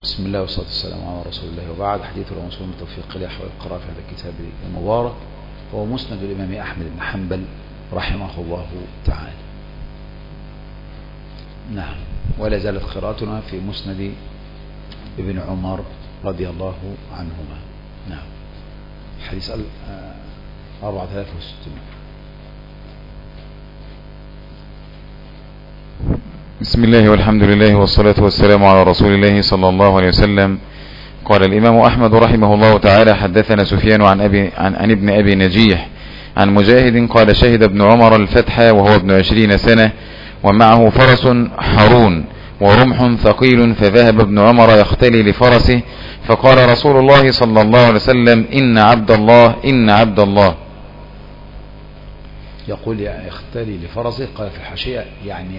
بسم الله والصلاة والسلام على رسول الله، وبعد. حديث الرسول بتوفيق الله حول القراءة في هذا الكتاب المبارك هو مسند الإمام أحمد بن حنبل رحمه الله تعالى. نعم، ولا زالت قراءتنا في مسند ابن عمر رضي الله عنهما. نعم، حديث 4600. بسم الله والحمد لله والصلاة والسلام على رسول الله صلى الله عليه وسلم. قال الإمام أحمد رحمه الله تعالى: حدثنا سفيان عن ابن أبي نجيح عن مجاهد قال: شهد ابن عمر الفتح وهو ابن 20 سنة ومعه فرس حرون ورمح ثقيل، فذهب ابن عمر يختلي لفرسه، فقال رسول الله صلى الله عليه وسلم: إن عبد الله. يقول يختلي لفرسه، قال في الحاشية يعني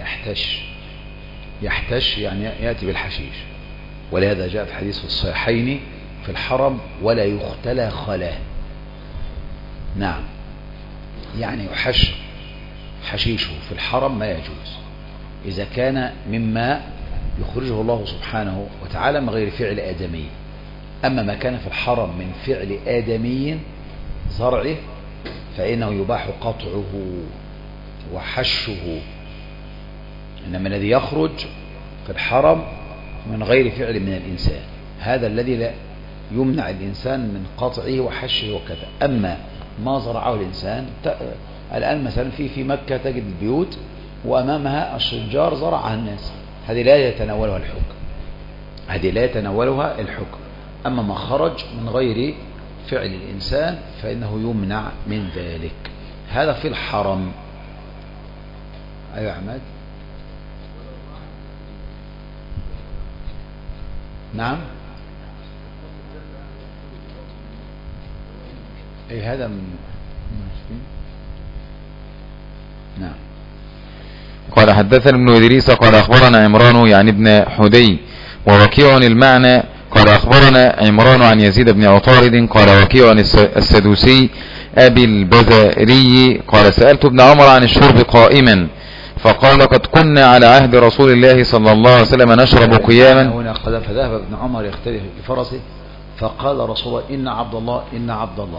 يحتش يعني يأتي بالحشيش، ولهذا جاء في حديث الصحيحين في الحرم: ولا يختلى خلاه. نعم، يعني يحش حشيشه في الحرم ما يجوز إذا كان مما يخرجه الله سبحانه وتعالى من غير فعل آدمي. أما ما كان في الحرم من فعل آدمي زرعه فإنه يباح قطعه وحشه، إنما الذي يخرج في الحرم من غير فعل من الإنسان هذا الذي لا يمنع الإنسان من قطعه وحشه وكذا. أما ما زرعه الإنسان، الآن مثلا في مكة تجد البيوت وأمامها الشجار زرعها الناس، هذه لا يتناولها الحكم. أما ما خرج من غير فعل الإنسان فإنه يمنع من ذلك. هذا في الحرم. أيوة عماد. نعم، أي هذا من نعم. قال: حدثنا ابن إدريس قال: أخبرنا عمران يعني ابن حدي ووكيع المعنى قال: أخبرنا عمران عن يزيد بن عطارد قال: وكيع السدوسي أبي البزاري قال: سألت ابن عمر عن الشرب قائما، فقال: قد كنا على عهد رسول الله صلى الله عليه وسلم نشرب قياما. هنا قال: فذهب ابن عمر يختلف بفرسه، فقال رسول الله: إن عبد الله.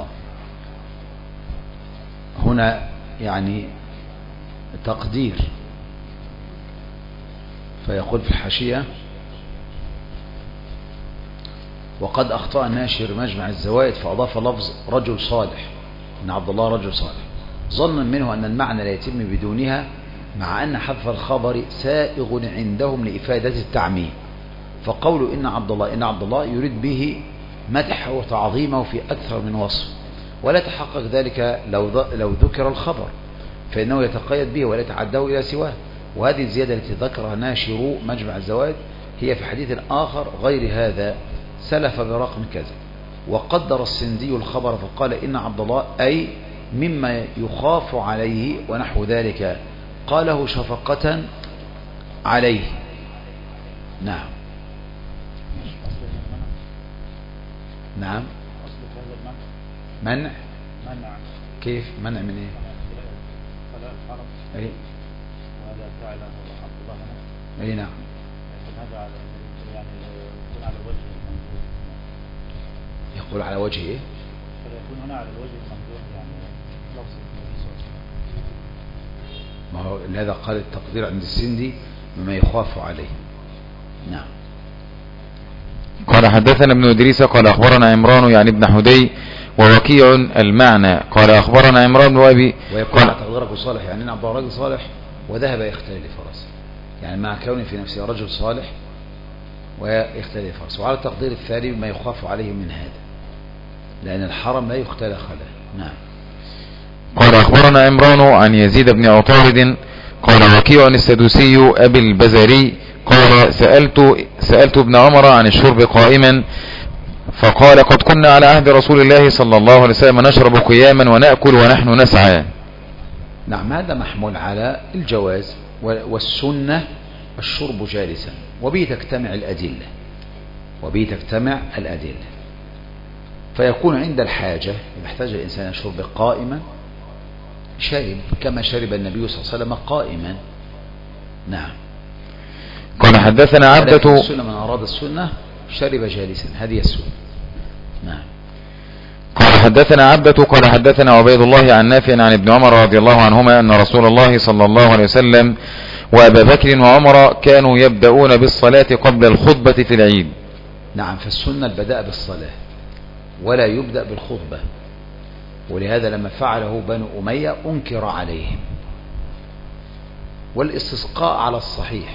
هنا يعني تقدير، فيقول في الحاشية: وقد أخطأ ناشر مجمع الزوائد فأضاف لفظ رجل صالح، إن عبد الله رجل صالح، ظنا منه أن المعنى لا يتم بدونها، مع أن حذف الخبر سائغ عندهم لإفادة التعميم. فقول إن عبد الله يريد به مدحه وتعظيمه في أكثر من وصف، ولا تحقق ذلك لو ذكر الخبر، فإنه يتقيد به ولا يتعداه إلى سواه. وهذه الزيادة التي ذكرها ناشر مجمع الزوائد هي في حديث آخر غير هذا: سلف برقم كذا. وقدر السندي الخبر فقال: إن عبد الله أي مما يخاف عليه ونحو ذلك، قاله شفقة عليه. نعم. منع. كيف منع من ايه؟ اي اي نعم. يقول على وجه ايه؟ فيكون هنا على الوجه الممدوح، يعني لفظ النبي صلى الله عليه وسلم. ما هو لهذا قال التقدير عند السندي مما يخاف عليه. نعم. قال: حدثنا ابن إدريس قال: أخبرنا عمران يعني ابن حدي ووكيع المعنى قال: أخبرنا عمران وأبي. ويقول تقديرك صالح، يعني أن عبد الله رجل صالح وذهب يختلي لفرسه، يعني مع كونه في نفسه رجل صالح ويختلي لفرسه. وعلى التقدير الثاني ما يخاف عليه من هذا، لأن الحرم لا يختلى خلاه. نعم. قال: أخبرنا عمران عن يزيد بن عطارد قال: وكيع السدوسي أبي البزاري قال: سألت ابن عمر عن الشرب قائما، فقال: قد كنا على عهد رسول الله صلى الله عليه وسلم نشرب قياما ونأكل ونحن نسعى. نعم، هذا محمول على الجواز والسنة الشرب جالسا، وبه تجتمع الأدلة. فيكون عند الحاجة إذا احتاج الإنسان الشرب قائما شرب، كما شرب النبي صلى الله عليه وسلم قائما. نعم. قال: حدثنا عبدة. من أراد السنة شرب جالسا، هذه السنة. نعم. قال حدثنا عبدة قال حدثنا عبيد الله عن نافع عن ابن عمر رضي الله عنهما أن رسول الله صلى الله عليه وسلم وأبا بكر وعمر كانوا يبدأون بالصلاة قبل الخطبة في العيد. نعم، فالسنة البداء بالصلاة ولا يبدأ بالخطبة، ولهذا لما فعله بنو أمية أنكر عليهم. والاستسقاء على الصحيح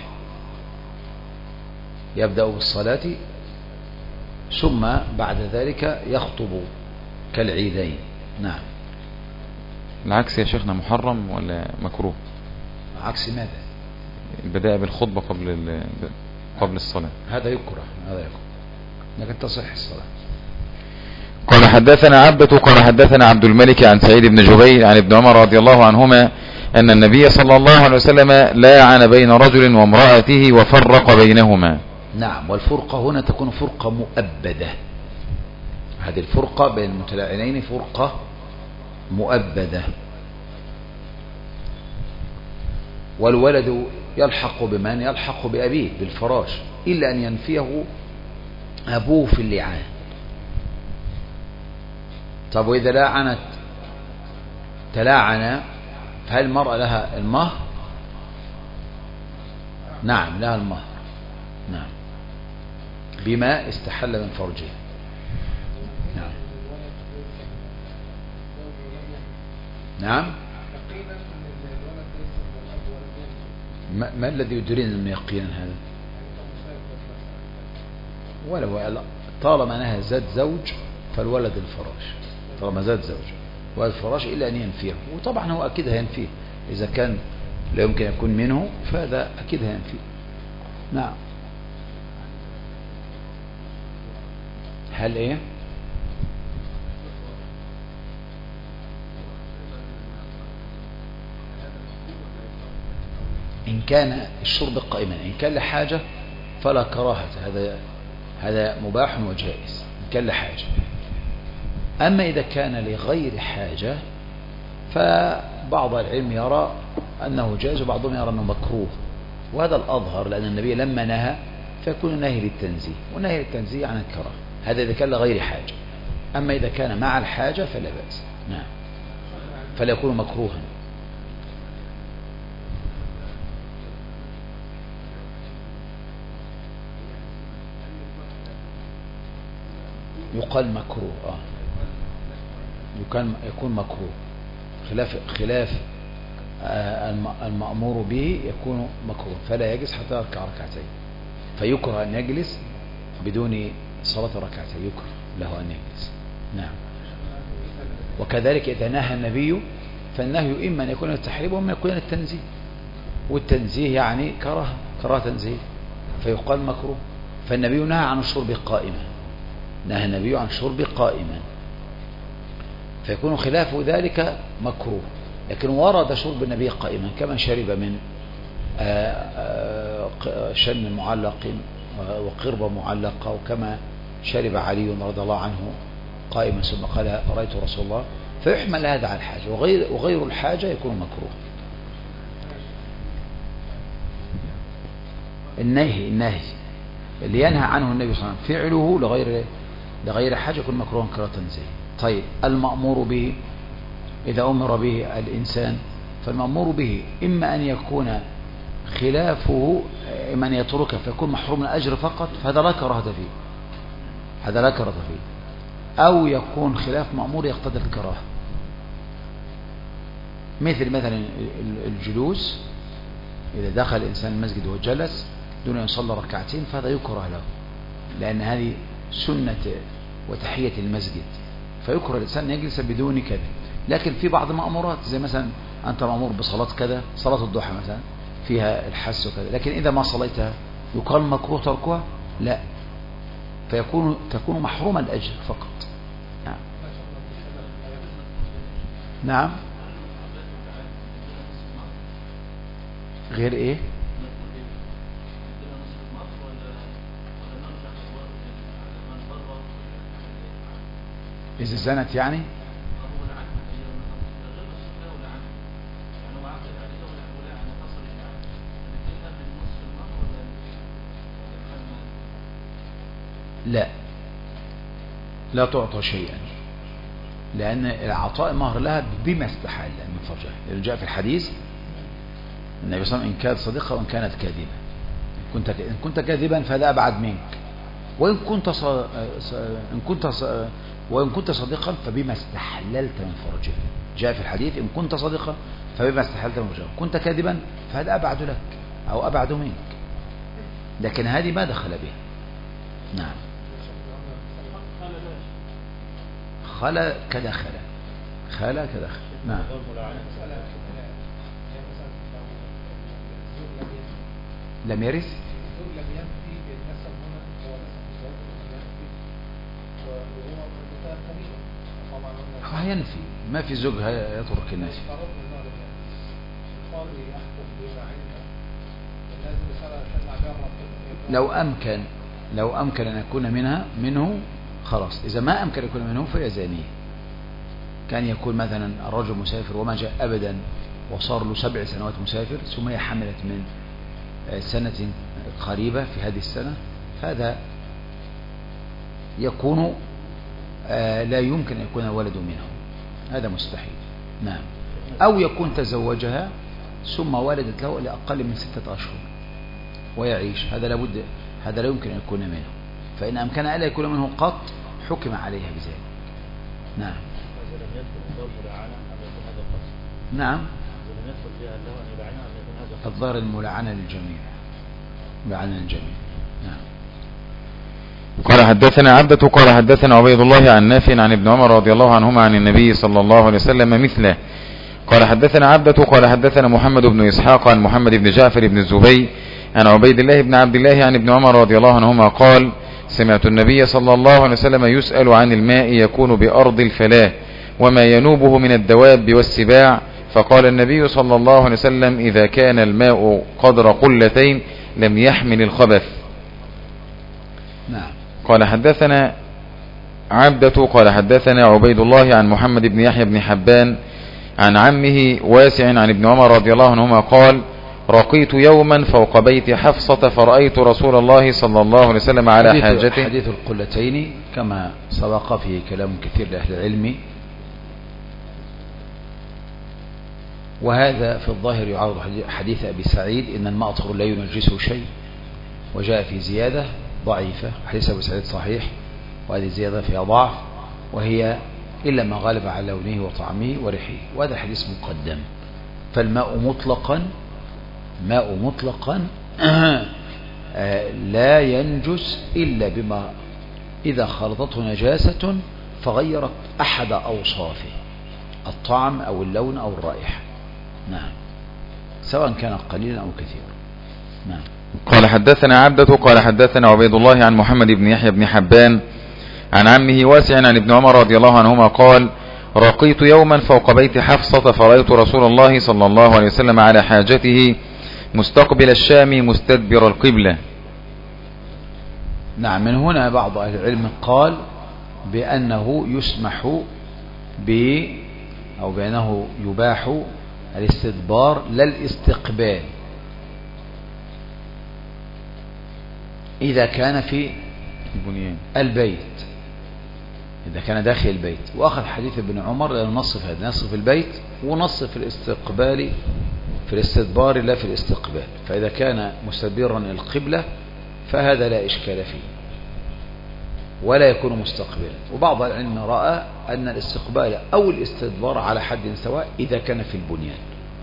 يبدأ بالصلاة ثم بعد ذلك يخطب كالعيدين. نعم. العكس يا شيخنا محرم ولا مكروه؟ عكس ماذا؟ البداء بالخطبة قبل الصلاة هذا يكره، لكن تصح الصلاة. قال حدثنا عبدة قال حدثنا عبد الملك عن سعيد بن جبير عن ابن عمر رضي الله عنهما أن النبي صلى الله عليه وسلم لاعن بين رجل وامرأته وفرق بينهما. نعم، والفرقة هنا تكون فرقة مؤبدة. هذه الفرقة بين المتلاعنين فرقة مؤبدة. والولد يلحق بمن؟ يلحق بأبيه بالفراش، إلا أن ينفيه أبوه في اللعان. طب وإذا تلاعن، فهل المرأة لها المهر؟ نعم لها المهر. نعم، بما استحل من فرجه. نعم. نعم. ما الذي يدرين أنه يقينا هذا؟ ولو طالما أنها زاد زوج فالولد الفراش، طالما زاد زوج ولد الفراش إلا أن ينفيه، وطبعا هو أكيد هينفيه إذا كان لا يمكن يكون منه، فهذا أكيد هينفيه. نعم. هل إيه؟ إن كان الشرب قائما، إن كان لحاجة فلا كراهة، هذا مباح وجائز إن كان لحاجة. أما إذا كان لغير حاجة فبعض العلم يرى أنه جائز وبعضهم يرى أنه مكروه، وهذا الأظهر، لأن النبي لما نهى فيكون نهي للتنزيه، ونهي للتنزيه عن الكراهة، هذا إذا كان لغير حاجة. أما إذا كان مع الحاجة فلا بأس. نعم، فلا يكون مكروها. يقال مكروه. يكون مكروه خلاف المأمور به يكون مكروه، فلا يجلس حتى يركع ركعتين، فيكره أن يجلس بدون صلاة ركعتين، يكره له أن يجلس. نعم. وكذلك إذا نهى النبي فالنهي إما أن يكون التحريم وإما يكون التنزيه، والتنزيه يعني كراهة تنزيه، فيقال مكروه. فالنبي نهى عن الشرب قائما، نهى النبي عن الشرب قائما، فيكون خلاف ذلك مكروه. لكن ورد شرب النبي قائما كما شرب من شن معلق وقربة معلقة، وكما شرب علي رضي الله عنه قائما ثم قال رأيت رسول الله، فيحمل هذا على الحاجة، وغير الحاجة يكون مكروه. النهي اللي ينهى عنه النبي صلى الله عليه وسلم فعله لغير حاجة يكون مكروها كراهة تنزيه. طيب المأمور به، إذا أمر به الإنسان فالمأمور به إما أن يكون خلافه، إما أن يتركه فيكون محروم الأجر فقط، فهذا لا كراهة فيه، أو يكون خلاف مأمور يقتضي الكراهة، مثلا الجلوس، إذا دخل الإنسان المسجد وجلس دون أن يصلي ركعتين فهذا يكره له، لأن هذه سنة وتحية المسجد، فيكره الإنسان يجلس بدون كذا. لكن في بعض المأمورات زي مثلا أنت مأمور بصلاة كذا، صلاة الضحى مثلا فيها الحس وكذا، لكن إذا ما صليتها يقال مكروه تركها؟ لا، تكون محروم الأجر فقط. نعم. نعم. غير إيه؟ إذا زنت يعني لا تعطى شيئا، لأن العطاء مهر لها بما استحل من فرجها، لأنه جاء في الحديث النبي صلى الله عليه وسلم إن كانت صادقة وإن كانت كاذبة، إن كنت كاذبا فهذا أبعد منك، وإن كنت صادقا فبما استحللت من فرجها. جاء في الحديث إن كنت صادقا فبما استحللت من فرجها، كنت كاذبا فهذا أبعد لك أو أبعد منك، لكن هذه ما دخل بها. نعم. خلا كدخل، خلا كدخل. نعم. لم يرث ينفي، ما في زوج يترك الناس. لو أمكن أن يكون منه خلاص، إذا ما أمكن أن يكون منه فهي زانية. كان يكون مثلا الرجل مسافر وما جاء أبدا وصار له 7 سنوات مسافر، ثم هي حملت من سنة قريبة في هذه السنة، فهذا يكون لا يمكن أن يكون الولد منه، هذا مستحيل. نعم. أو يكون تزوجها ثم ولدت له لأقل من 6 أشهر ويعيش، هذا لابد، هذا لا يمكن أن يكون منه، فإن أمكن ألا يكون منه قط حكم عليها بذلك. نعم. نعم. الظاهر الملعنة للجميع، ملعنة للجميع. نعم. قال حدثنا عبدة قال حدثنا عبيد الله عن نافع عن ابن عمر رضي الله عنهما عن النبي صلى الله عليه وسلم مثله. قال حدثنا عبدة قال حدثنا محمد بن إسحاق عن محمد بن جعفر بن الزبير عن عبيد الله بن عبد الله عن ابن عمر رضي الله عنهما قال سمعت النبي صلى الله عليه وسلم يسأل عن الماء يكون بأرض الفلاة وما ينوبه من الدواب والسباع، فقال النبي صلى الله عليه وسلم إذا كان الماء قدر قلتين لم يحمل الخبث. نعم. قال حدثنا عبدة قال حدثنا عبيد الله عن محمد بن يحيى بن حبان عن عمه واسع عن ابن عمر رضي الله عنهما قال رقيت يوما فوق بيت حفصة فرأيت رسول الله صلى الله عليه وسلم على حاجته. حديث القلتين كما سبق فيه كلام كثير لأهل العلم، وهذا في الظاهر يعارض حديث أبي سعيد إن الماء طهور لا ينجسه شيء، وجاء في زيادة ضعيفة. حديث أبي سعيد صحيح وهذه زيادة فيها ضعف، وهي إلا ما غالب على لونه وطعمه وريحه، وهذا الحديث مقدم. فالماء مطلقا لا ينجس إلا بما إذا خلطته نجاسة فغيرت أحد أوصافه، الطعم أو اللون أو الرائحة. نعم، سواء كان قليلا أو كثيرا. نعم. قال حدثنا عبدة قال حدثنا عبيد الله عن محمد بن يحيى بن حبان عن عمه واسع عن ابن عمر رضي الله عنهما قال رقيت يوما فوق بيت حفصة فرأيت رسول الله صلى الله عليه وسلم على حاجته مستقبل الشام مستدبر القبلة. نعم. من هنا بعض أهل العلم قال بأنه يسمح أو بأنه يباح الاستدبار لا الاستقبال إذا كان في البيت، إذا كان داخل البيت. وأخذ حديث ابن عمر لأنه نص في هذا، نص في البيت ونص في الاستقبال، في الاستدبار لا في الاستقبال. فإذا كان مستدبرا القبلة فهذا لا إشكال فيه ولا يكون مستقبلا. وبعض العلم رأى أن الاستقبال أو الاستدبار على حد سواء إذا كان في البنيان،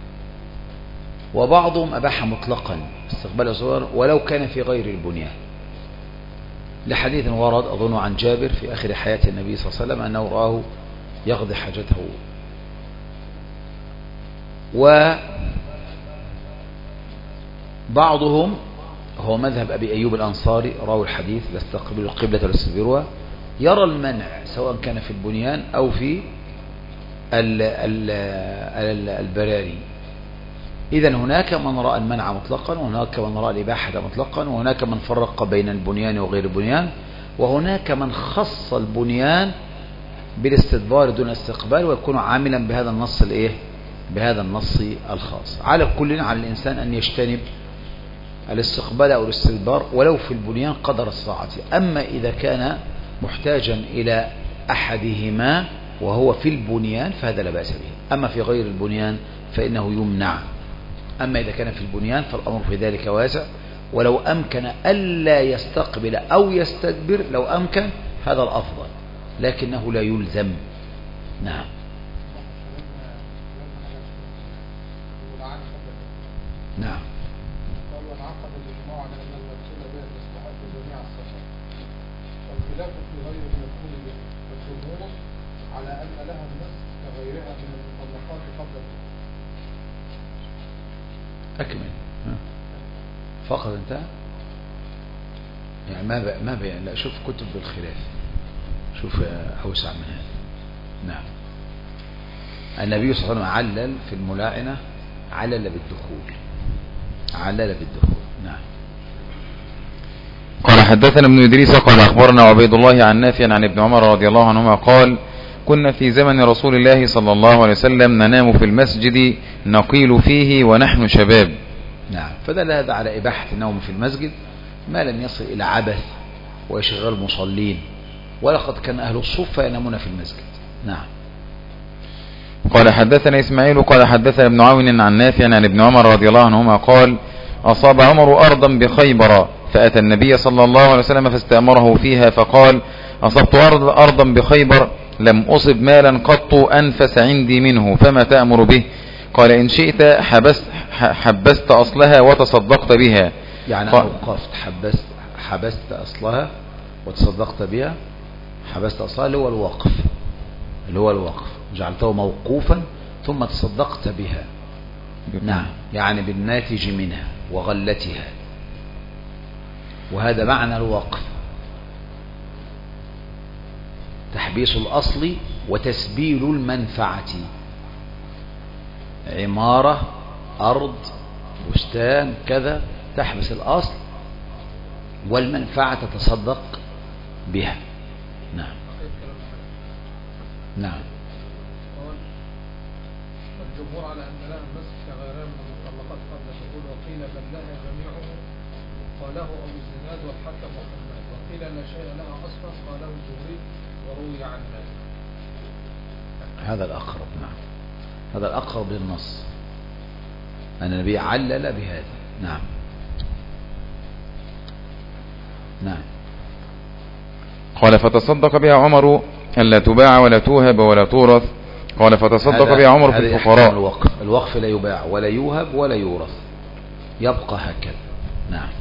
وبعضهم أباح مطلقا استقبال الاستدبار ولو كان في غير البنيان، لحديث ورد أظن عن جابر في آخر حياة النبي صلى الله عليه وسلم أنه رآه يقضي حاجته. وبعضهم هو مذهب أبي أيوب الأنصاري راوي الحديث لا استقبل القبلة ولا استدبروها، يرى المنع سواء كان في البنيان أو في البراري. إذن هناك من رأى المنع مطلقا، وهناك من رأى الإباحة مطلقا، وهناك من فرق بين البنيان وغير البنيان، وهناك من خص البنيان بالاستدبار دون استقبال ويكون عاملا بهذا النص بهذا النص الخاص. على كل على الإنسان أن يجتنب الاستقبال أو الاستدبار ولو في البنيان قدر الساعة. أما إذا كان محتاجا إلى أحدهما وهو في البنيان فهذا لا بأس به. أما في غير البنيان فإنه يمنع. أما إذا كان في البنيان فالأمر في ذلك واسع، ولو أمكن ألا يستقبل أو يستدبر لو أمكن هذا الأفضل، لكنه لا يلزم. نعم. نعم. وانعقد الاجماع على ان المغسول بها تستحق جميع الصفات، والخلاف في غير المدخول به، والجمهور على ان لها النصف كغيرها من المطلقات قبل الدخول. أكمل. فقط انتهى. يعني ما بيان. لا، شوف كتب بالخلاف، شوف أوسع من هذا. نعم. النبي صلى الله عليه وسلم علل في الملاعنة، علل بالدخول. نعم. قال حدثنا ابن إدريس قال أخبرنا عبيد الله عن نافع عن ابن عمر رضي الله عنهما قال كنا في زمن رسول الله صلى الله عليه وسلم ننام في المسجد نقيل فيه ونحن شباب. نعم. فدل هذا على إباحة النوم في المسجد ما لم يصل إلى عبث وإشغال المصلين، ولقد كان أهل الصفة ينامون في المسجد. نعم. قال حدثنا إسماعيل قال حدثنا ابن عون عن نافع عن ابن عمر رضي الله عنهما قال أصاب عمر أرضا بخيبر فأتى النبي صلى الله عليه وسلم فاستأمره فيها فقال أصبت أرضا بخيبر لم أصب مالا قط أنفس عندي منه فما تأمر به؟ قال إن شئت حبست أصلها وتصدقت بها. يعني أوقفت، حبست أصلها وتصدقت بها. حبست أصلها اللي هو الوقف، جعلته موقوفا ثم تصدقت بها. نعم. يعني بالناتج منها وغلتها، وهذا معنى الوقف، تحبيس الأصل وتسبيل المنفعة. عمارة، أرض، بستان، كذا، تحبس الأصل والمنفعة تتصدق بها. نعم. نعم. الجمهور على أن لها النصف كغيرها من المطلقات قبل الدخول، وقيل بل لها جميعه قاله أبو الزناد والحكم وحماد، وقيل لا شيء لها أصلا قاله الزهري وروي عن مالك. هذا الأقرب. نعم، هذا الأقرب للنص أن النبي علل بهذا. نعم. نعم. قال فتصدق بها عمر ألا تباع ولا توهب ولا تورث. قال فتصدق بها عمر في الفقراء. الوقف لا يباع ولا يوهب ولا يورث، يبقى هكذا. نعم.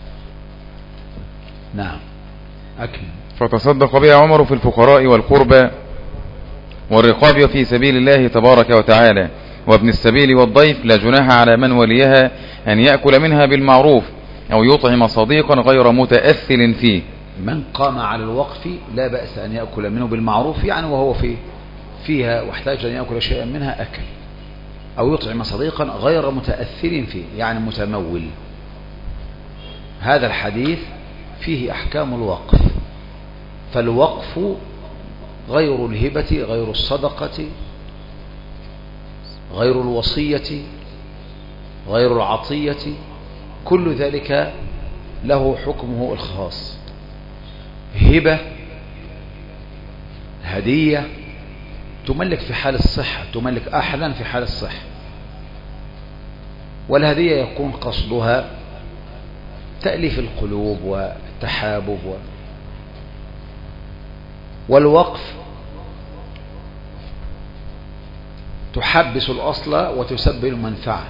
نعم. أكمل. فتصدق بها عمر في الفقراء والقربى والرقاب في سبيل الله تبارك وتعالى وابن السبيل والضيف، لا جناح على من وليها أن يأكل منها بالمعروف أو يطعم صديقا غير متأثل فيه. من قام على الوقف لا بأس أن يأكل منه بالمعروف، يعني وهو فيها واحتاج أن يأكل شيئا منها أكل، أو يطعم صديقا غير متأثل فيه، يعني متمول. هذا الحديث فيه أحكام الوقف. فالوقف غير الهبة، غير الصدقة، غير الوصية، غير العطية، كل ذلك له حكمه الخاص. هبة، هدية تملك في حال الصحة، تملك أحدا في حال الصحة، والهدية يكون قصدها تأليف القلوب والتحابب والوقف تحبس الأصل وتسبب المنفعة.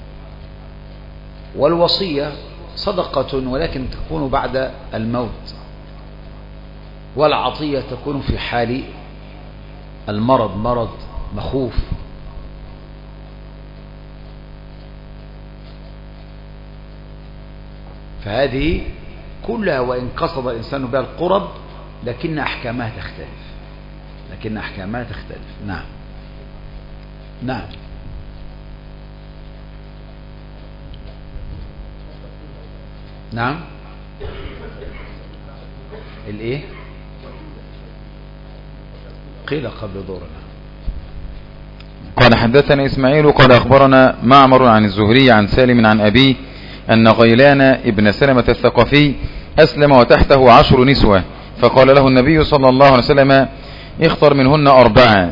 والوصية صدقة ولكن تكون بعد الموت، والعطية تكون في حال المرض، مرض مخوف. فهذه كلها وإن قصد الإنسان بها القرب لكن أحكامها تختلف. نعم. نعم. نعم. الايه؟ قيل قبل دورنا. قال حدثنا إسماعيل قال أخبرنا معمر عن الزهري عن سالم عن أبيه أن غيلان ابن سلمة الثقفي أسلم وتحته 10 نسوة، فقال له النبي صلى الله عليه وسلم اختر منهن 4.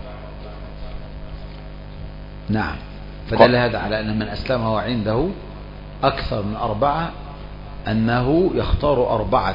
نعم. فدل هذا على أن من أسلم وعنده أكثر من 4 أنه يختار 4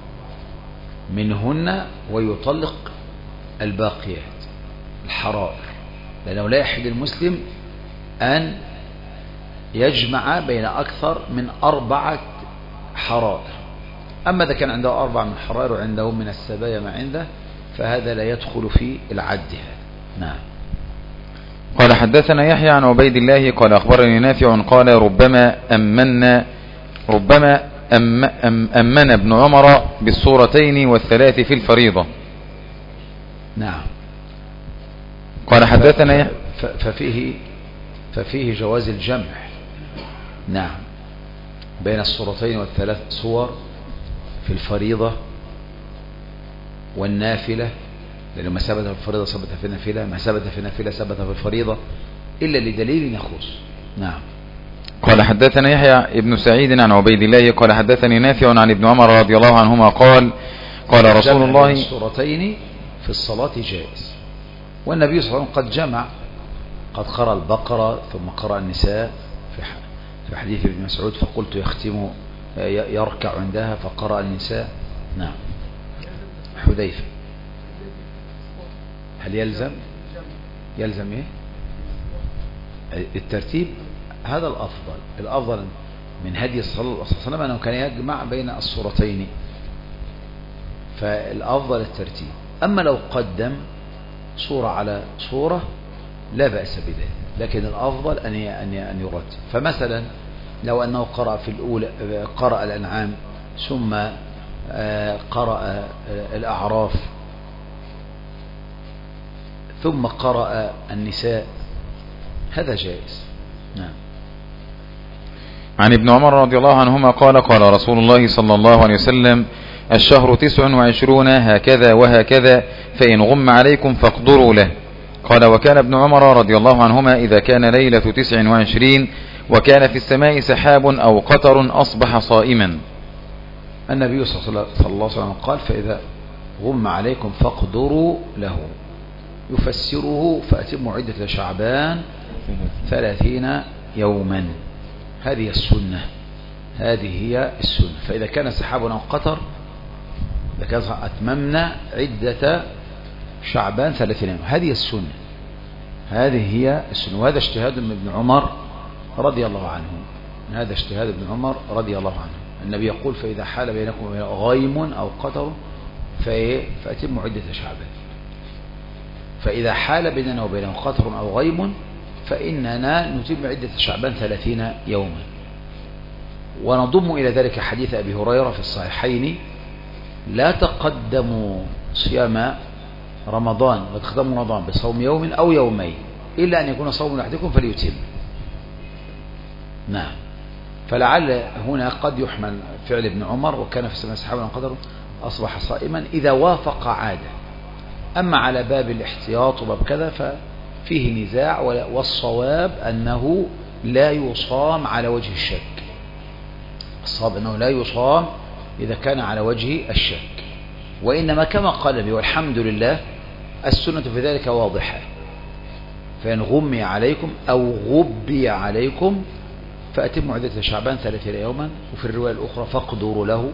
منهن ويطلق الباقيات الحرائر، لأنه لا يحل المسلم أن يجمع بين أكثر من 4 حرائر. أما إذا كان عنده 4 من حرائر وعنده من السبايا ما عنده فهذا لا يدخل في العد هذا. نعم. قال حدثنا يحيى عن عبيد الله قال أخبرني نافع قال ربما أمن ابن عمر بالصورتين والثلاث في الفريضة. نعم. قال حدثنا ففيه جواز الجمع. نعم. بين الصورتين والثلاث صور في الفريضة والنافلة، لأنه ما ثبت في الفريضة ثبت في النافلة، ما ثبت في النافلة ثبت في الفريضة إلا لدليل يخص. نعم. قال حدثنا يحيى ابن سعيد عن عبيد الله قال حدثني نافع عن ابن عمر رضي الله عنهما قال رسول الله الصورتين في الصلاة جائز، والنبي صلى الله عليه وسلم قد جمع، قد قرأ البقرة ثم قرأ النساء في حديث ابن مسعود فقلت يختم يركع عندها فقرأ النساء. نعم. حذيفة هل يلزم ايه الترتيب؟ هذا الأفضل من هدي صلى الله عليه وسلم أنه كان يجمع بين الصورتين، فالأفضل الترتيب. أما لو قدم صورة على صورة لا بأس بذلك، لكن الأفضل أن يرتب. فمثلا لو أنه قرأ في الأولى قرأ الأنعام ثم قرأ الأعراف ثم قرأ النساء هذا جائز. نعم. عن ابن عمر رضي الله عنهما قال رسول الله صلى الله عليه وسلم الشهر 29 هكذا وهكذا فإن غم عليكم فاقدروا له. قال وكان ابن عمر رضي الله عنهما إذا كان ليلة 29 وكان في السماء سحاب أو قطر أصبح صائما. النبي صلى الله عليه وسلم قال فإذا غم عليكم فاقدروا له، يفسره فأتموا عدة شعبان 30 يوما. هذه السنة، هذه هي السنة. فإذا كان سحاب أو قطر أتممنا عدة شعبان 30 يوم. هذه السنة، هذه هي السنة. وهذا اجتهاد من ابن عمر رضي الله عنه، هذا اجتهاد ابن عمر رضي الله عنه. النبي يقول فإذا حال بينكم غيم أو قطر فأتموا عدة شعبان. فإذا حال بيننا وبينه قطر أو غيم فإننا نتم عدة شعبان 30 يوما. ونضم إلى ذلك حديث أبي هريرة في الصحيحين لا تقدموا صيام رمضان وتقدموا رمضان بصوم يوم أو يومين إلا أن يكون صوم أحدكم فليتم. نعم. فلعل هنا قد يحمل فعل ابن عمر وكان في السماء سحاب قدر أصبح صائما إذا وافق عادة. أما على باب الاحتياط وباب كذا ففيه نزاع، والصواب أنه لا يصام على وجه الشك. الصواب أنه لا يصام إذا كان على وجه الشك، وإنما كما قال النبي والحمد لله السنة في ذلك واضحة. فإن غمي عليكم أو غبي عليكم فأتموا عدة شعبان 30 يوما، وفي الرواية الأخرى فاقدروا له.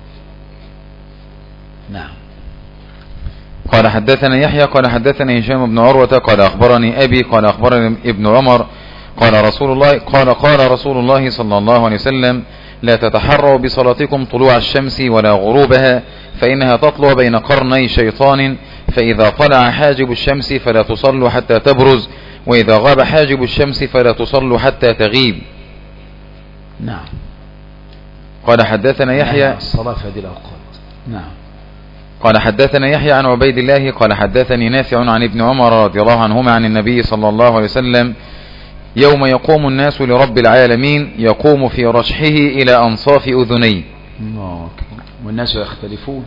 نعم. قال حدثنا يحيى قال حدثني هشام بن عروة قال أخبرني أبي قال أخبرني ابن عمر قال رسول الله صلى الله عليه وسلم لا تتحروا بصلاتكم طلوع الشمس ولا غروبها فإنها تطلع بين قرني شيطان، فإذا طلع حاجب الشمس فلا تصلوا حتى تبرز، وإذا غاب حاجب الشمس فلا تصلوا حتى تغيب. نعم. قال حدثنا يحيى الصلاة في هذه الأوقات. نعم. قال حدثنا يحيى عن عبيد الله قال حدثني نافع عن ابن عمر رضي الله عنهما عن النبي صلى الله عليه وسلم يوم يقوم الناس لرب العالمين يقوم في رشحه إلى أنصاف أذنيه. والناس يختلفون،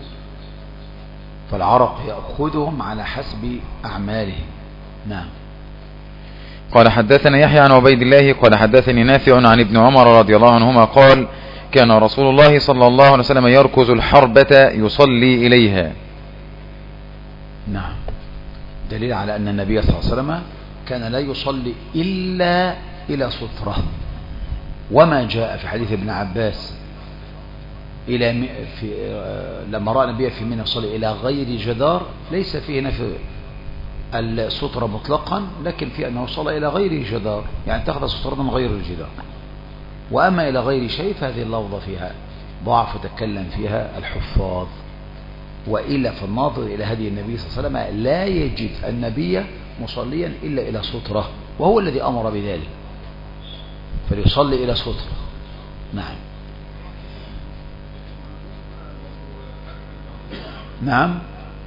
فالعرق يأخذهم على حسب أعمالهم. نعم. قال حدثنا يحيى عن عبيد الله قال حدثني نافع عن ابن عمر رضي الله عنهما قال كان رسول الله صلى الله عليه وسلم يركز الحربة يصلي إليها. نعم، دليل على أن النبي صلى الله عليه وسلم كان لا يصلي إلا إلى سترة. وما جاء في حديث ابن عباس لما رأى النبي في منى يصلي إلى غير جدار ليس فيه نفي السترة مطلقا، لكن في أنه صلى إلى غير جدار، يعني تأخذ سترة من غير الجدار. وأما إلى غير شيء فهذه اللفظة فيها ضعف تكلم فيها الحفاظ. وإلا فالناظر إلى هدي النبي صلى الله عليه وسلم لا يجد النبي مصليا إلا إلى سترة، وهو الذي أمر بذلك، فليصلي إلى سترة. نعم. نعم.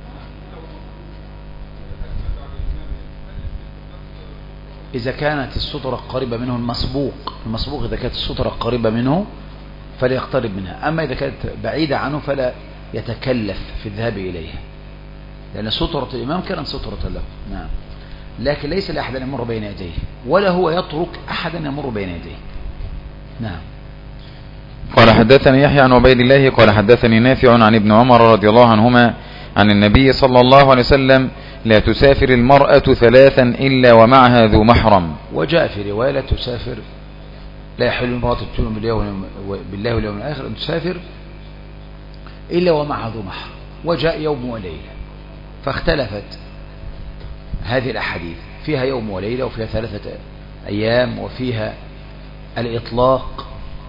إذا كانت السترة قريبة منه المسبوق إذا كانت السترة قريبة منه فليقترب منها، أما إذا كانت بعيدة عنه فلا يتكلف في الذهاب إليها، لأن سترة الإمام كانت سترة له. نعم. لكن ليس لأحد أن يمر بين يديه، ولا هو يترك أحدا يمر بين يديه. نعم. قال حدثني يحيى عن عبيد الله قال حدثني نافع عن ابن عمر رضي الله عنهما عن النبي صلى الله عليه وسلم لا تسافر المرأة ثلاثا إلا ومعها ذو محرم. وجاء في رواية لا تسافر، لا يحل المرأة تؤمن بالله واليوم الآخر أن تسافر إلا ومعها ذو محرم. وجاء يوم وليلة، فاختلفت هذه الأحاديث، فيها يوم وليلة وفيها 3 أيام وفيها الإطلاق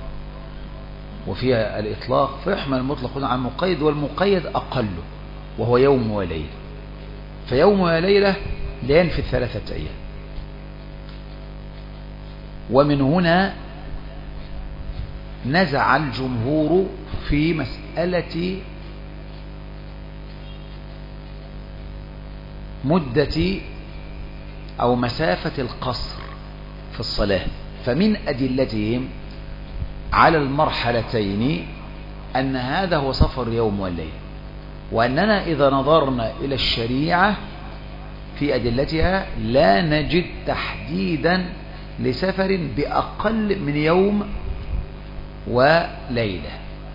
فيحمل المطلق عن المقيد، والمقيد أقله وهو يوم وليلة، فيوم وليلة لا ينفي 3 أيام. ومن هنا نزع الجمهور في مسألة مدة أو مسافة القصر في الصلاة، فمن أدلتهم على المرحلتين أن هذا هو سفر يوم والليل، وأننا إذا نظرنا إلى الشريعة في أدلتها لا نجد تحديدا لسفر بأقل من يوم وليلة،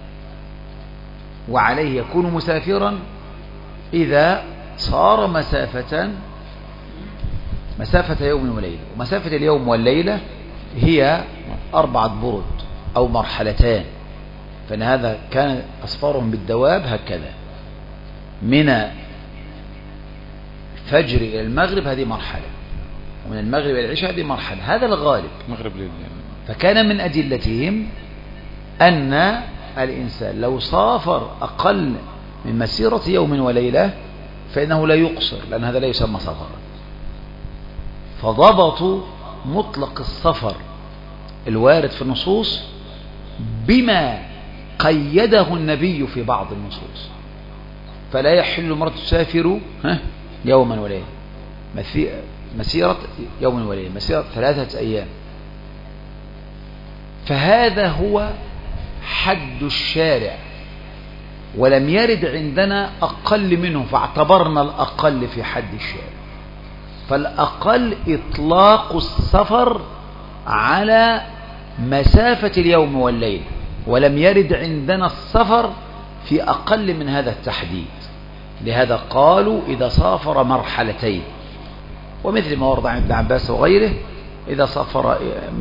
وعليه يكون مسافرا إذا صار مسافة يوم وليلة. ومسافة اليوم والليلة هي 4 برد أو مرحلتان، فإن هذا كان أسفارهم بالدواب هكذا، من الفجر إلى المغرب هذه مرحلة، ومن المغرب إلى العشاء هذه مرحلة، هذا الغالب. فكان من أدلتهم أن الإنسان لو سافر أقل من مسيرة يوم وليلة فإنه لا يقصر، لأن هذا لا يسمى سفرا. فضبطوا مطلق السفر الوارد في النصوص بما قيده النبي في بعض النصوص، فلا يحل المرأة تسافر يوما وليلة، مسيرة يوم وليلة، مسيرة 3 أيام. فهذا هو حد الشارع، ولم يرد عندنا أقل منه، فاعتبرنا الأقل في حد الشارع. فالأقل إطلاق السفر على مسافة اليوم والليل، ولم يرد عندنا السفر في أقل من هذا التحديد. لهذا قالوا إذا سافر مرحلتين، ومثل ما ورد عن ابن عباس وغيره إذا سافر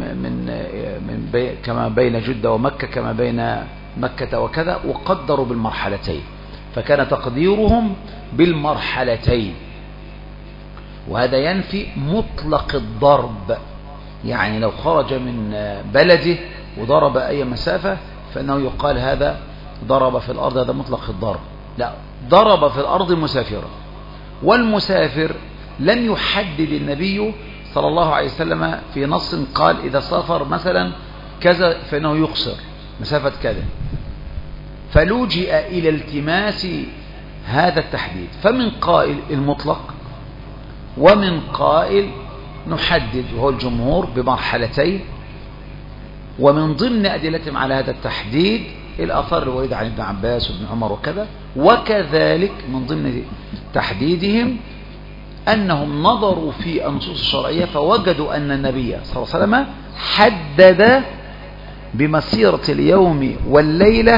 كما بين جدة ومكة كما بين مكة وكذا، وقدروا بالمرحلتين، فكان تقديرهم بالمرحلتين. وهذا ينفي مطلق الضرب، يعني لو خرج من بلده وضرب أي مسافة فإنه يقال هذا ضرب في الأرض، هذا مطلق الضرب. لا، ضرب في الأرض مسافرا، والمسافر لم يحدد النبي صلى الله عليه وسلم في نص قال إذا سافر مثلا كذا فإنه يقصر مسافة كذا، فلوجئ إلى التماس هذا التحديد، فمن قائل المطلق ومن قائل نحدد، وهو الجمهور بمرحلتين. ومن ضمن أدلتهم على هذا التحديد الآثار الواردة عن ابن عباس وابن عمر وكذا، وكذلك من ضمن تحديدهم أنهم نظروا في النصوص الشرعية فوجدوا أن النبي صلى الله عليه وسلم حدد بمسيرة اليوم والليلة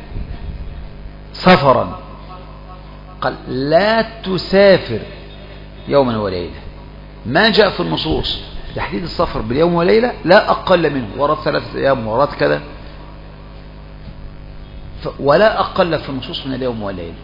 سفرا، قال لا تسافر يوما وليلة. ما جاء في النصوص تحديد السفر باليوم وليلة لا أقل منه، ورد 3 أيام ورد كذا، ولا أقل في النصوص من اليوم والليلة.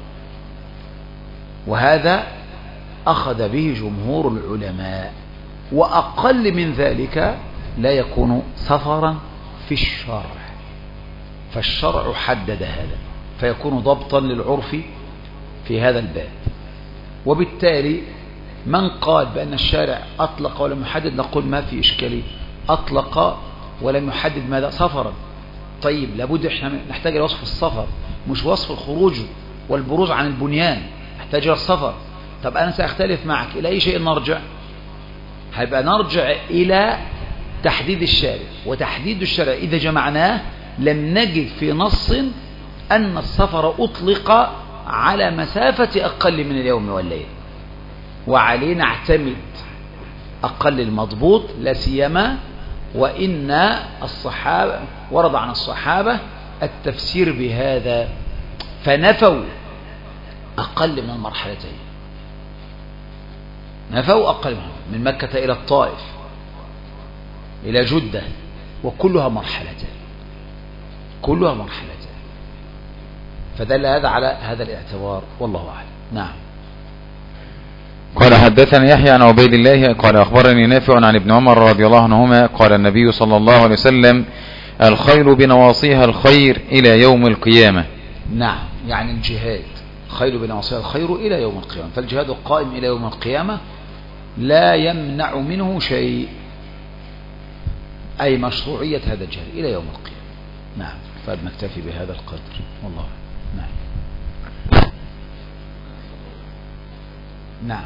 وهذا أخذ به جمهور العلماء، وأقل من ذلك لا يكون سفرا في الشرع، فالشرع حدد هذا فيكون ضبطا للعرف في هذا الباب. وبالتالي من قال بأن الشارع أطلق ولم يحدد نقول ما في إشكالية، أطلق ولم يحدد ماذا؟ سفرا. طيب لابد احنا نحتاج إلى وصف السفر، مش وصف الخروج والبروز عن البنيان، نحتاج إلى السفر. طب أنا سأختلف معك، إلى أي شيء نرجع؟ هيبقى نرجع إلى تحديد الشارع، وتحديد الشارع إذا جمعناه لم نجد في نص أن السفر أطلق على مسافة أقل من اليوم والليل، وعليه نعتمد أقل المضبوط، لا سيما وإن الصحابة ورد عن الصحابة التفسير بهذا، فنفوا أقل من المرحلتين، نفوا أقل من مكة إلى الطائف إلى جدة، وكلها مرحلتين، كلها مرحلتين. فدل هذا على هذا الاعتبار، والله أعلم. نعم. قال حدثني يحيى عن عبيد الله قال أخبرني نافع عن ابن عمر رضي الله عنهما قال النبي صلى الله عليه وسلم الخيل بنواصيها الخير إلى يوم القيامة. نعم، يعني الجهاد خيل بنواصيها الخير إلى يوم القيامة، فالجهاد قائم إلى يوم القيامة لا يمنع منه شيء، أي مشروعية هذا الجهاد إلى يوم القيامة. نعم، فنكتفي بهذا القدر، والله. نعم. نعم.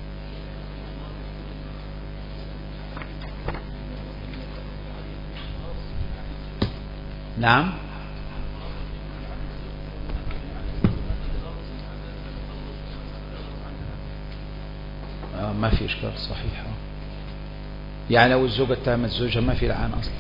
نعم. ما في إشكال، صحيح. يعني لو الزوجة اتهمت زوجها ما في لعان أصلا.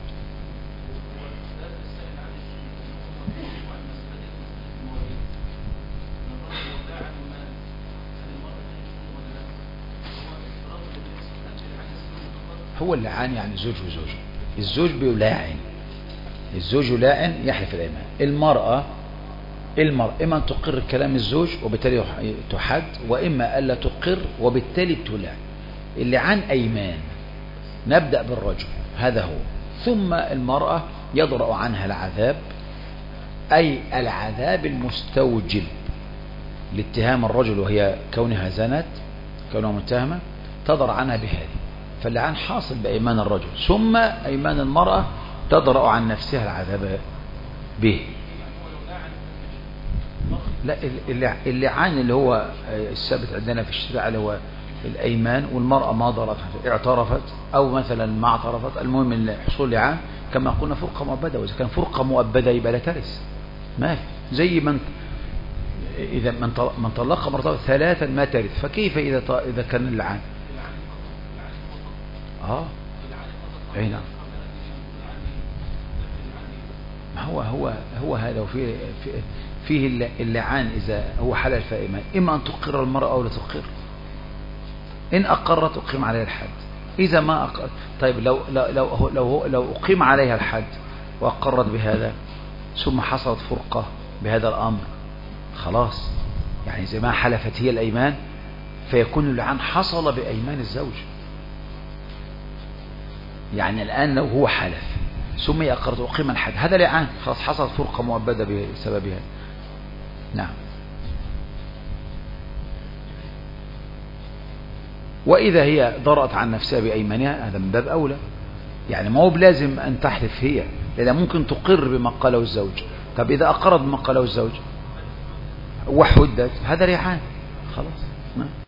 هو اللعان يعني زوج وزوجة، الزوج بيلاعن، الزوج يلاعن يحلف الأيمان. المرأة إما أن تقر كلام الزوج وبالتالي تحد، وإما ألا تقر وبالتالي تلاعن. اللعان أيمان. نبدأ بالرجل، هذا هو، ثم المرأة يضرأ عنها العذاب، أي العذاب المستوجب لاتهام الرجل وهي كونها زنت، كونها متهمة، تضرأ عنها بهذه. فاللعان حاصل بأيمان الرجل، ثم أيمان المرأة تضرأ عن نفسها العذاب به. لا، اللعان اللي هو الثابت عندنا في الشريعة اللي هو الأيمان، والمرأة ما ضرت اعترفت أو مثلا ما اعترفت، المهم حصول لعان كما قلنا فرقة مؤبدة، وإذا كان فرقة مؤبدة يبقى لا ترث، ما في. زي من إذا من طلق مرته 3 ما ترث، فكيف إذا كان اللعان؟ أي نعم. هو هذا، فيه اللعان إذا هو حلال فإيمان، إما أن تقر المرأة أو لا تقر. إن أقرت أقيم عليها الحد، إذا ما أقر. طيب لو أقيم عليها الحد وأقرت بهذا ثم حصلت فرقة بهذا الأمر، خلاص، يعني زي ما حلفت هي الأيمان فيكون اللعان حصل بأيمان الزوج. يعني الآن لو هو حلف ثم أقرت أقيم الحد، هذا لعان، خلاص حصلت فرقة مؤبدة بسببها. نعم. وإذا هي ضرأت عن نفسها بأيمانها هذا من باب أولى، يعني ما هو بلازم أن تحلف هي، لأن ممكن تقر بما قاله الزوج. طب إذا أقرت بما قاله الزوج وحدت، هذا لعان، خلاص. نعم.